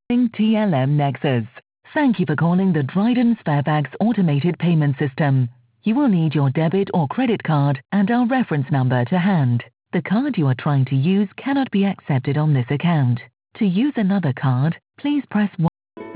TLM Nexus. Thank you for calling the Dryden Sparebags automated payment system. You will need your debit or credit card and our reference number to hand. The card you are trying to use cannot be accepted on this account. To use another card, please press 1.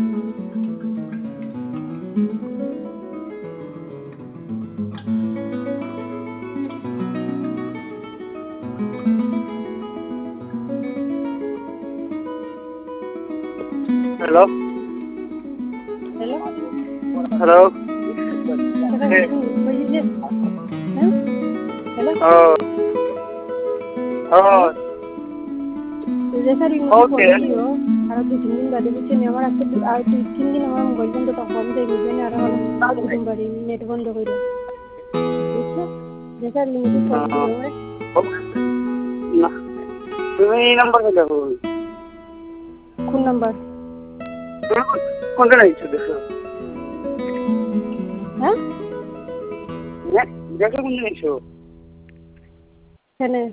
Hello? Hello? Hello? Hey. What is this? Huh? Hello? Jesa ring mo Okay. ko ara du tin ba de biche ne amar aste ar du tin din amar mobile bond ta kom de biche ne ara holo din bari net bond কইরা বুঝছো jesa ring mo ko না তুমি এই number কে দেখো কোন number কোনটা নাইছো দেখো হ্যাঁ দেখো কোনটা নাইছো কেনে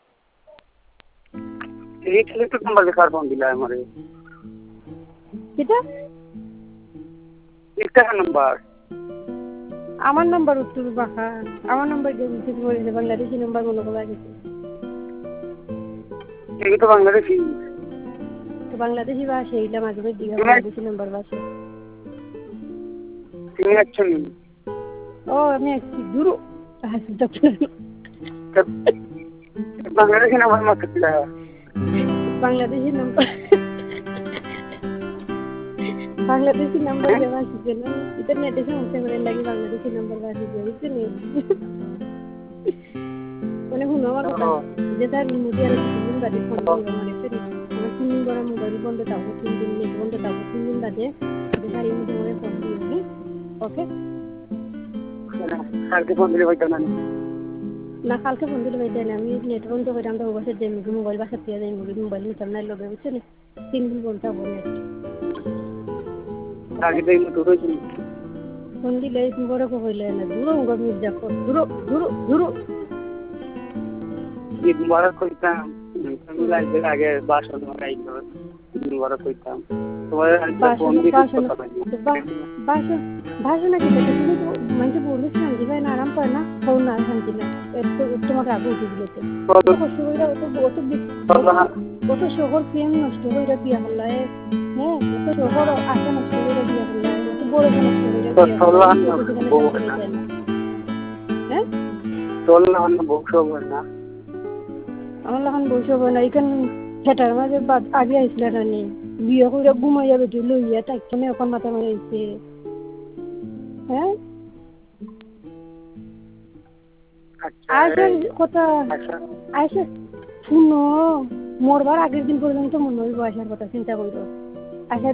এই ছেলেটা নাম্বার দেখার ফোন দিলা আমারে কিটা একটা নাম্বার আমার নাম্বার উত্তর বাখা আমার নাম্বার দিয়ে বিশেষ করে যে বাংলাদেশি নাম্বার মনে করা গেছে এই তো বাংলাদেশি তো বাংলাদেশি ভাষা এইটা মাঝে মাঝে দিঘা বাংলাদেশি নাম্বার ভাষা তুমি অ্যাকচুয়ালি ও আমি একটু দূর হাসি তো বাংলাদেশি নাম্বার মাত্র দিলা বাংলাদেশি নাম্বার দেওয়া শিখে না ইন্টারনেটে সমস্যা করে লাগে বাংলাদেশি নাম্বার বাসি দিয়ে বুঝছি নি মানে শুনো আমার কথা যে তার মুদি আর তিন বাদে ফোন দিও আমার এসে আমার 3 দিন ধরে মোবাইল বন্ধ থাকবো 3 দিন নেট বন্ধ থাকবো 3 দিন বাদে যে তার মুদি ধরে ফোন দিও ওকে কালকে ফোন দিলে হইতো না না কালকে ফোন দিলে হইতো না আমি নেট বন্ধ করে আমরা বসে যে মোবাইল বাসা দিয়ে যাই মোবাইল নিতাম না লগে বুঝছো নি 3 দিন বন্ধ থাকবো নেট আগে দেই তো হইছিল ফোন দিলে বড় কইলে না দূর গমি দেখো দূর ঈদ মুবারক কইতাম তুমি লাইভে আগে বাসন লাগাইলো ঈদ মুবারক কইতাম তোমার ফোন দিয়ে কথা বলি ভাষণ নাকি তুমি তো মানে বলিস না যে ভাই আরাম পায় না ফোন না শান্তি না একটু তোমাকে আগে উঠে দিতে কত কষ্ট করে কত শহর প্রেম নষ্ট করে বিয়া হল হ্যাঁ কত শহর আশা নষ্ট করে বিয়া হল কত বড় নষ্ট করে বিয়া হ্যাঁ তোলনা বকশো না আমার এখন বসে হবে না এখানে থেটার মাঝে আগে আসলে রানি বিয়ে করে ঘুমাইয়া বেটি লইয়া তাইখানে এখন মাথা মারা হয়েছে হ্যাঁ আসার কথা আইসা শুনো মরবার আগের দিন পর্যন্ত মনে হইব আসার কথা চিন্তা করো আসার